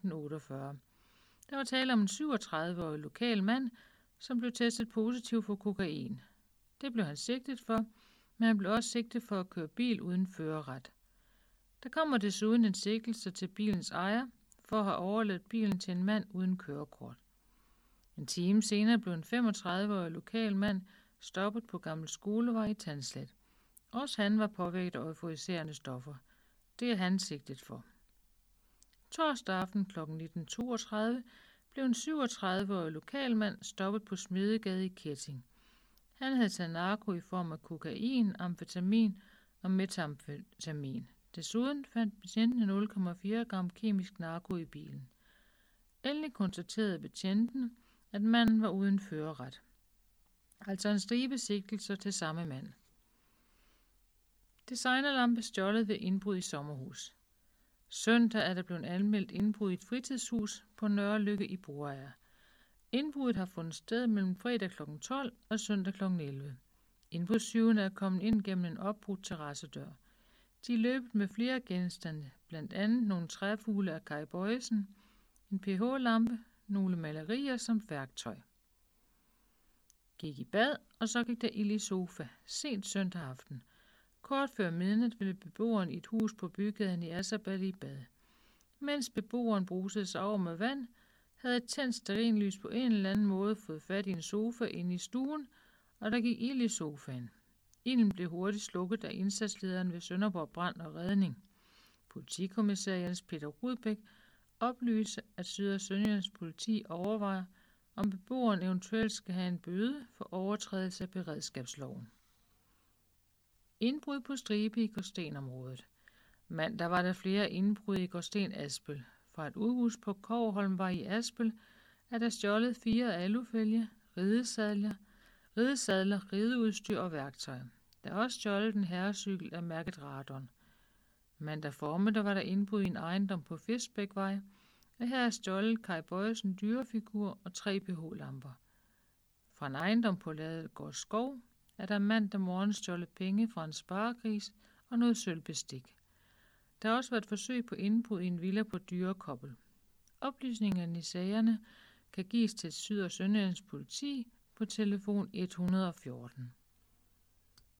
Der var tale om en 37-årig lokal mand, som blev testet positiv for kokain. Det blev han sigtet for, men han blev også sigtet for at køre bil uden førerret. Der kommer desuden en sigtelse til bilens ejer for at have overladt bilen til en mand uden kørekort. En time senere blev en 35-årig lokal mand stoppet på Gammel Skolevej i Tandslet. Også han var påvirket af euforiserende stoffer. Det er han sigtet for. Torsdag aften kl. 19.32 blev en 37-årig lokalmand stoppet på Smedegade i Ketting. Han havde taget narko i form af kokain, amfetamin og metamfetamin. Desuden fandt betjenten 0,4 gram kemisk narko i bilen. Endelig konstaterede betjenten, at manden var uden førerret. Altså en stribe sigtelser til samme mand. Designerlampe stjålet ved indbrud i sommerhus. Søndag er der blevet anmeldt indbrud i et fritidshus på Nørrelykke i Broager. Indbruddet har fundet sted mellem fredag kl. 12 og søndag kl. 11. Indbrudstyvene er kommet ind gennem en opbrudt terrassedør. De er løbet med flere genstande, blandt andet nogle træfugle af Kai Bøjesen, en pH-lampe, nogle malerier som værktøj. Gik i bad, og så gik der ild i sofa, sent søndag aften. Kort før midnat ville beboeren i et hus på bygaden i Asserballe i bad. Mens beboeren brusede sig over med vand, havde et tændt stearinlys på en eller anden måde fået fat i en sofa inde i stuen, og der gik ild i sofaen. Ilden blev hurtigt slukket af indsatslederen ved Sønderborg Brand og Redning. Politikommissær Jens Peter Rudbæk oplyser, at Syd- og Sønderjyllands politi overvejer, om beboeren eventuelt skal have en bøde for overtrædelse af beredskabsloven. Indbrud på stribe i Gråstenområdet. Mandag var der flere indbrud i Gråsten Aspel. Fra et udhus på Kårholmvej i Aspel er der stjålet 4 alufælge, ridesadler, rideudstyr og værktøj. Der er også stjålet en herrecykel af mærket Radon. Mandag formiddag var der indbrud i en ejendom på Fisbækvej, og her er stjålet Kai Bøjesen dyrefigur og 3 pH-lamper. Fra en ejendom på Ladegård Skov er der mandag morgen stjålet penge fra en sparegris og noget sølvbestik. Der har også været forsøg på indbrud i en villa på Dyrekobbel. Oplysningerne i sagerne kan gives til Syd- og Sønderjyllands politi på telefon 114.